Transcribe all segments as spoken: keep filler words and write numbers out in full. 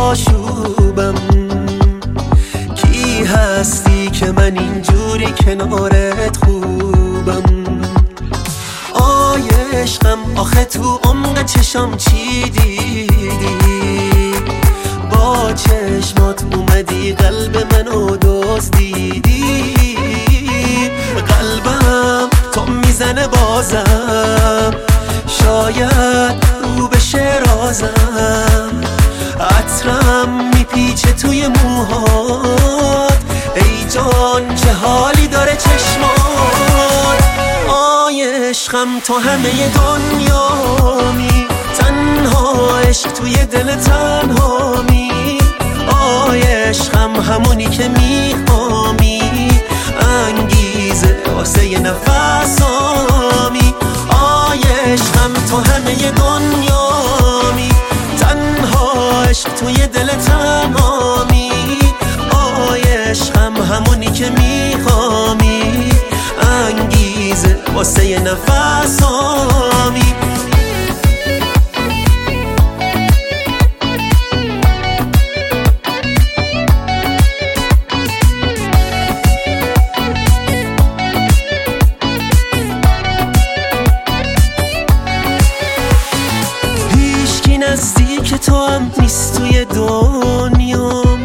آشوبم. کی هستی که من اینجوری کنارت خوبم؟ آی عشقم آخه تو عمق چشام چی دیدی؟ با چشمات اومدی قلب منو دزدیدی. قلبم تو میزنه بازم، شاید رو بشه رازم. عطرم میپیچه توی موهات، ای جان چه حالی داره چشمات. آی عشقم تو همه دنیامی، تنها عشق توی دل تنهامی. آی عشقم همونی که میخوامی، انگیزه واسه نفسامی. آی عشقم تو همه دنیامی، تنها عشق توی دل تمامی. آی عشقم همونی که میخوامی، انگیزه واسه نفسامی. نزدیک تو هم نیست توی دنیام،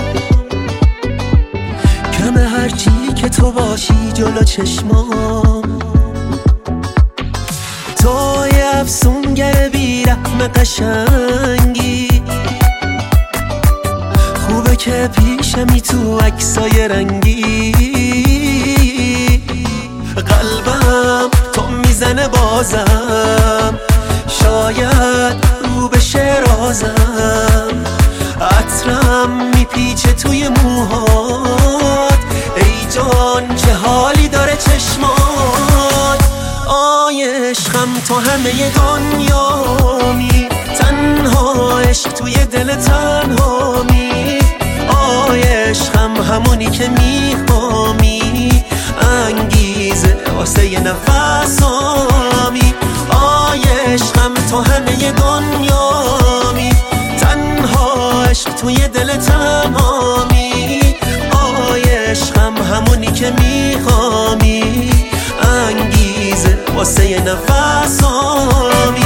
کمه هرچی که تو باشی جلو چشمام. تو یه افسونگر بی‌رحم قشنگی، خوبه که پیشمی تو عکسای رنگی. قلبم تو میزنه بازم، شاید رو بشه رازم. عطرم میپیچه توی موهات، ای جان چه حالی داره چشمات. آی عشقم تو همه دنیامی، تنها عشق توی دل تنهامی. آی عشقم همونی که میخوامی، انگیزه واسه نفسامی. آی عشقم تو همه دنیامی، تنها عشق توی دل تمامی. آی عشقم همونی که میخوامی، انگیزه واسه نفسامی.